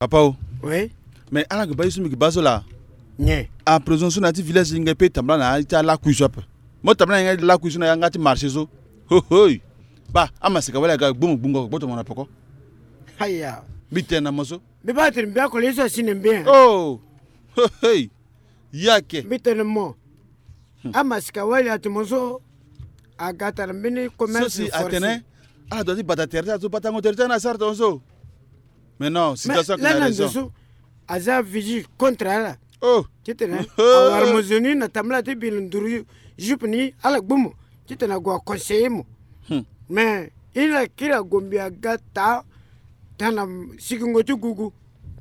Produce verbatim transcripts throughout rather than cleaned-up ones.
Papa, oui. Mais à la base, je me base là. Né. À présent, sur notre village, il y a pas de tabla na ita la cuisine. Moi, tabla na la cuisine na ngati marché so. Ho ho. Bah, amasika wala ga boum boum boto mona poko. Aya. Bite na moso. Me battre bien ko les asine bien. Oh. Ho hey. Yake. Bite na mo. Amasika wala atmoso agata na mini commerce. Si atene. Ah, doit dire bataterta, tu batango terta na sarta onso. Mais non, si tu as ça que la raison. Aza vigile contre elle. Oh. Tu te n'as pas armozoni na tamla te bilunduru jupni ala bumu. Tu te n'as pas conseillé mo. Mais il a kila gombia gata tana sikungo tu gugu.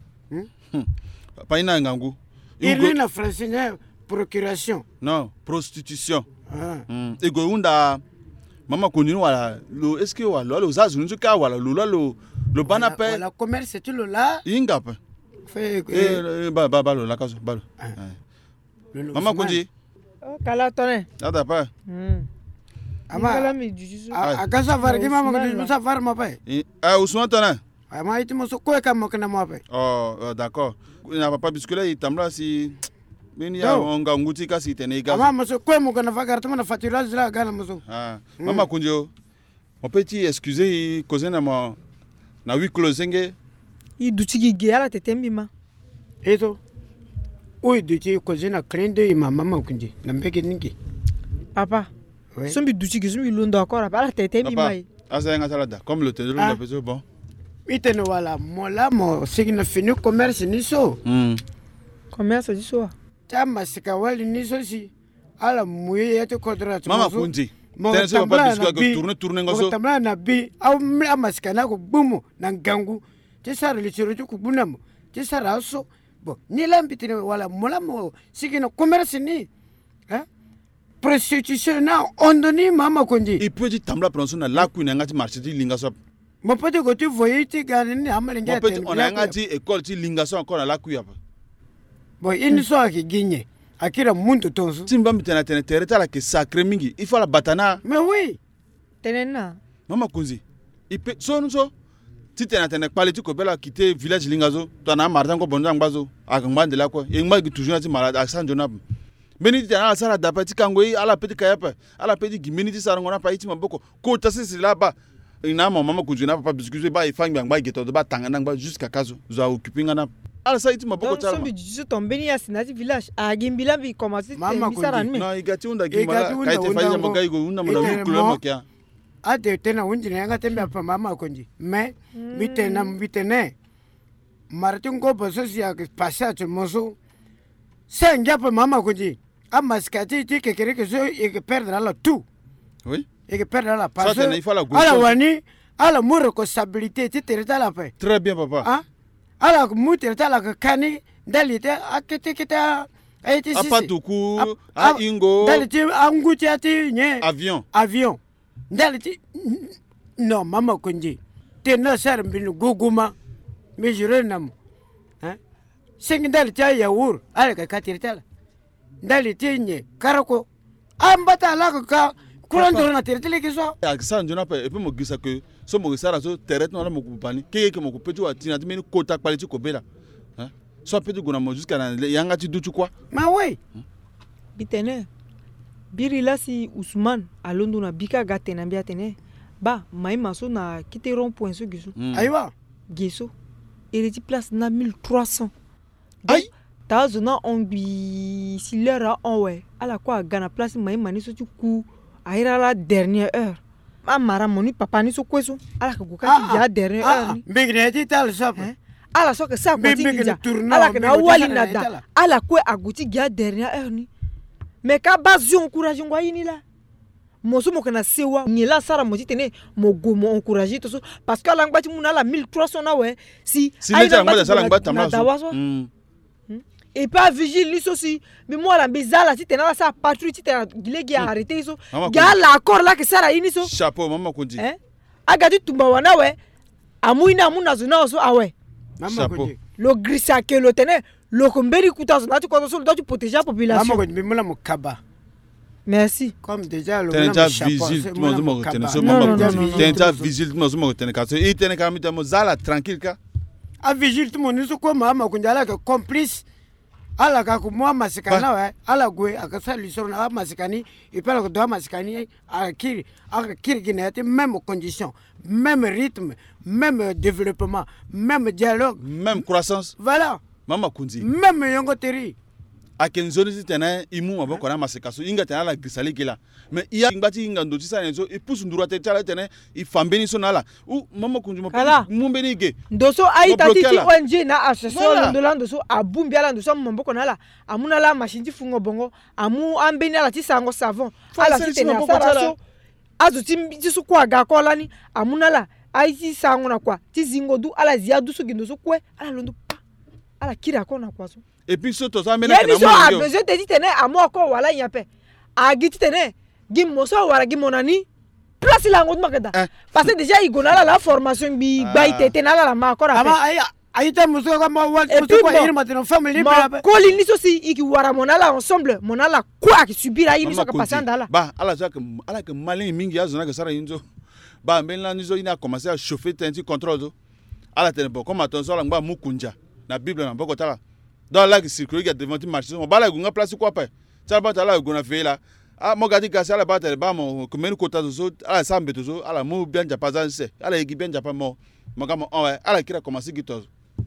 Pas ina ngangu. Il est na français procuration. Non, prostitution. Ah. Ego unda mama koninu wala lo est-ce que wala lo zazu nzu ka wala lo lo lo bana pe. La commerce tu lo là. Inga pe. Fait eh ba ba ba lo la kaso ba lo. Mama konji. Oh kala tone. Ada pa. Hmm. Ama kala mi juju. Akasa vargi mama konji musa var ma pe. Eh Ousmane tone. Ama iti muso ko ka mo kana mo pe. Oh d'accord. Na papa biscuit il tamla si Bini ya onga nguti kasi tene gazo. Mama muso ko mo kana fagar tuma na faturage la gana muso. Ah. Mama kunjo. On peut t'y excuser causer na ma na huit closing. I duchigi ge ala tetembi ma. Eto. Oi duchi causer na crende ma mama kunji. Na mbeke ningi. Papa. Oui. Sombi duchigi sombi londo encore ala tetembi ma. Asa nga salada comme le tedro na peso bon. Itene wala mola mo signa fini commerce ni so. Hmm. Commerce di so. Chama sika wali ni so si ala muye yete kodra tu. Mama kunji. Tene so papa biscuit que tourner tourner ngoso. Tamla na bi au amasika na ko bumu na gangu. Tisara lichiro tu kubunamo. Tisara so. Bo ni lambitine wala mola mo signa commerce ni. Hein? Prostitution na ondoni mama kunji. Il peut dire tamla prononcer na la kuina ngati marché di linga so. Mon petit côté voyez ti gane ni amalinga. Mon petit on a ngati école ti linga so encore na la kuya pa. Bon, il so aki ginye. Akira muntu tonso. Timba mitena tene tereta la ke sacré mingi. Il faut la batana. Mais oui. Tenena. Mama kunzi. Il peut so no so. Ti tena tene pale ti ko bela quitter village lingazo. To na martan ko bonza ngbazo. Akangba de la ko. E ngba ki toujours ti malade accent jonab. Beni ti na sala da petit kangoi ala petit kayapa. Ala petit gimini ti sara ngona pa iti maboko. Ko ta sisi là bas. Ina mama kunzi na papa biscuit ba ifang ngba geto ba tangana ngba jusqu'à kazo. Zo occuper ngana. Alors ça, il m'a beaucoup tard. Donc, je suis tombé à Sinati village. À Gimbila, il commence à faire non, il gâte une Gimbala. Quand il fait un magaï, on a mon couleur qui a. Ah, tu es un windy, un gâteau, mais maman conduit. Mais, vite, n'am vite, né. Martin Gobo, ceci a passé à ce morceau. C'est un gars pour maman conduit. Ah, mascati, tu es quelque chose et que perdre la tout. Oui. Et que perdre la passe. Ça, il faut la gauche. À la wani, à la moindre responsabilité, tu es à la paix. Très bien, papa. Ah? Ala muter tala kani dalite akete kita aiti sisi apatuku a ingo dalite anguti ati nye avion avion dalite non mama kunji te no sar bin guguma me jure nam hein sing dalite ya wur ala ka katirtala dalite nye karako ambata la ka kurando na tirtele kiso aksan jona pa et puis mo gisa que so mo sara so terret no mo kupani ke ke mo kupetu atina meni kota quality ko bela hein so petu gona mo jusqu'à yanga ti dutu quoi ma oui bitene biri la si Ousmane alondo na bika gate na biatene ba mai maso na kite rond point so gisu aywa gisu et ti place na mille trois cents ay ta zona on bi silera on ouais ala quoi gana place mai mani so tu ku aira la dernière heure ma mara moni papa ni so kweso ala ka goka ya dernière heure ni bigre ti tal sop ala so que ça continue ja ala ka na wali na da ala ko aguti ya dernière heure ni mais ka basion encourage ngwa yini la moso mo kana sewa ni la sara mo tene mo go mo encourager to so parce que ala ngba ti muna la mille trois cents na we si aina ngba sala ngba tamla so et pas vigile ni sosi mais moi la bizala si tena sa patrouille si tena gilegi a arrêté so gala accord là que sara ini so chapeau maman konji hein agadi tumba wana we amuina amuna zona so awe maman konji lo grisa que lo tene lo komberi kuta zona tu ko so do tu protéger la population maman konji bimula mukaba merci comme déjà le tena vigile tu mo mo tene so maman tena vigile tu mo mo tene ka so i tene ka mi mo zala tranquille ka a vigile tout monde so ko mama kunjala ka complice ala ka ku mwa masikana wa ala gwe akasali soro na masikani ipela ko do masikani akiri akiri ginete même condition même rythme même développement même dialogue même croissance voilà mama kunzi même yongo teri akenzoni titena imu maboko na masikaso inga tena la grisali kila mais iya ngati inga ndo tisa nenzo ipusu ndurate tala tena ifambeni so nala u mama kunzi mo mumbeni ge ndoso ai tati ti O N G na association ndo lando so abumbi ala ndo so mamboko nala amuna la machine fungo bongo amu ambeni ala ti sango savon ala ti tena saraso azu ti ti su kwa ga kola ni amuna la ai ti sango na kwa ti zingo du ala zia du so gindo so kwe ala londo ala kira kona kwa so. Et puis surtout ça mena kana mo a besoin de dire tene amoko wala nyape a giti tene gim moso wala gim monani place la ngot makada parce que déjà il gona la formation bi ba itete na la ma kora ama ay ayita moso ka ma wa moso ko ir matino family libre ko li niso si iki wara monala ensemble monala quoi qui subira ini so ka passer dans là ba ala ça que ala que malin mingi azona que sara inzo ba mbela nizo ina commencer à chauffer tenti contrôle ala tene bon comme attention la ngba mukunja na bible na boko tala dans la circuler qui a devant marché on bala gunga place quoi pas ça ba tala guna fait là ah mo gadi ka sala ba tele ba mo comme kota zo ala sambe zo ala mo bien japa zanse ala igi bien japa mo magamo on ouais ala kira commencer gito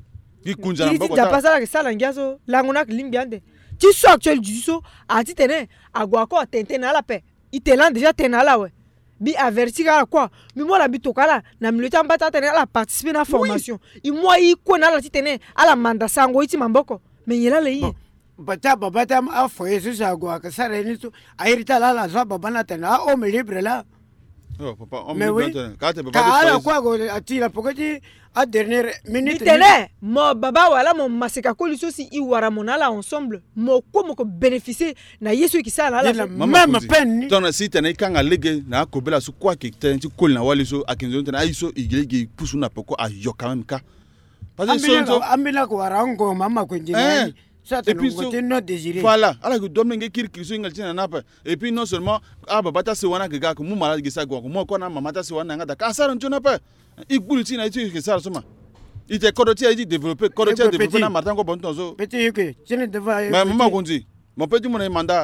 ki kunja na boko tala japa sala ke sala ngiaso languna limbiande ti so actuel du so a ti tene agwa ko tente na la pe itelan déjà tena la ouais bi averti kala quoi mi mo la bi to kala na mi le tamba ta tene ala participer na formation i mo i ko na la ti tene ala manda sango iti mamboko mais yela le yi bata bata a foye su sa go ka sare ni to ayirita la la za baba na tene a o me libre là oh papa on me libre ka te baba ka ala quoi go ati la pokoti a dernière minute tene mo baba wala mo masika ko liso si i wara monala ensemble mo ko mo ko bénéficier na yesu ki sala la même peine ton si tene kanga lege na ko bela su quoi ki tene ti kol na wali so akinzo tene aiso igilege pusu na poko ayo quand même ka parce que so ambina ko warango mama ko njini ça te ngote no désiré voilà ala ko domenge kirkir so ngal tina napa et puis non seulement ah baba ta se wana ga ko mu mala gisa go ko mo ko na mama ta se wana ngada ka sara ntona pa ikbulu tina itu ke sara soma ite kodoti a dit développer kodoti a développer na martin ko bonton so petit que je ne devais mais maman konzi mon petit mon mandat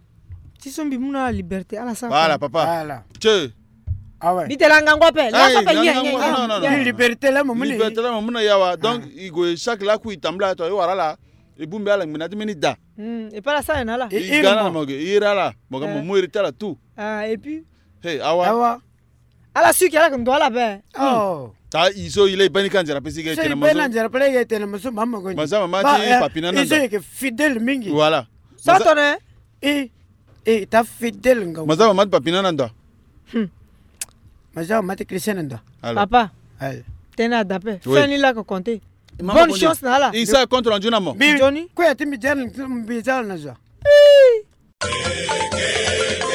ti sombi muna liberté ala sa voilà papa voilà che ah ouais bitelanga ngope la sa pe nye non non non liberté la momuni liberté la momuna yawa donc igo chaque la ku itambla to wara la e bumbe ala ngina timi da hmm et pas la sa na la e gana mo ge ira la mo ga mo moiri tala tout ah et puis hey awa awa ala su ki ala ko ndo ala be oh ta iso ile bani kanjara pesi ge tena mo so bani kanjara pele ge tena mo so mama go ma sama ma ti papina na iso ke fidèle mingi voilà ça tonne et et ta fidèle ngo ma sama ma papina na ndo hmm ma sama ma ti christian ndo papa ai tena dape fani la ko compter bonne chance na la il ça contre un Johnny Johnny quoi tu me dis mi bizarre na ça